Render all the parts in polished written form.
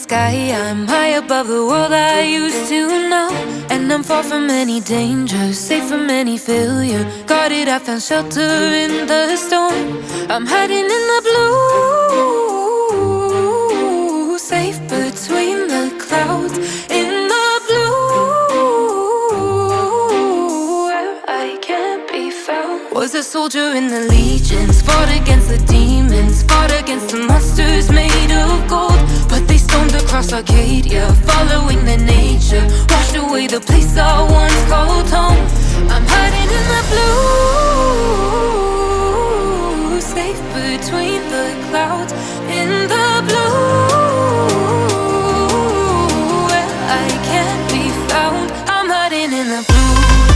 sky, I'm high above the world I used to know. And I'm far from any danger, safe from any failure. Guarded, I found shelter in the storm. I'm hiding in the blue, safe between the clouds. In the blue, where I can't be found. Was a soldier in the legions, fought against the demons, fought against the monsters made of gold. But they stormed across Arcadia, following their nature, washed away the place I once called home. I'm hiding in the blue, safe between the clouds. In the blue, where I can't be found. I'm hiding in the blue.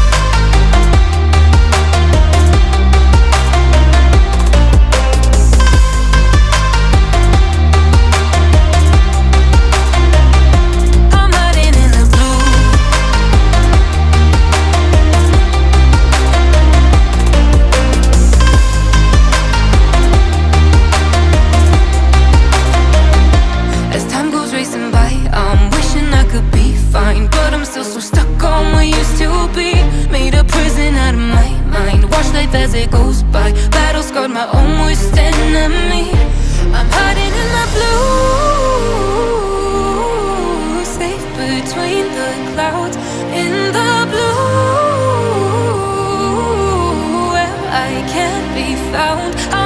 As it goes by, battle scarred my own worst enemy. I'm hiding in the blue, safe between the clouds. In the blue, where I can't be found.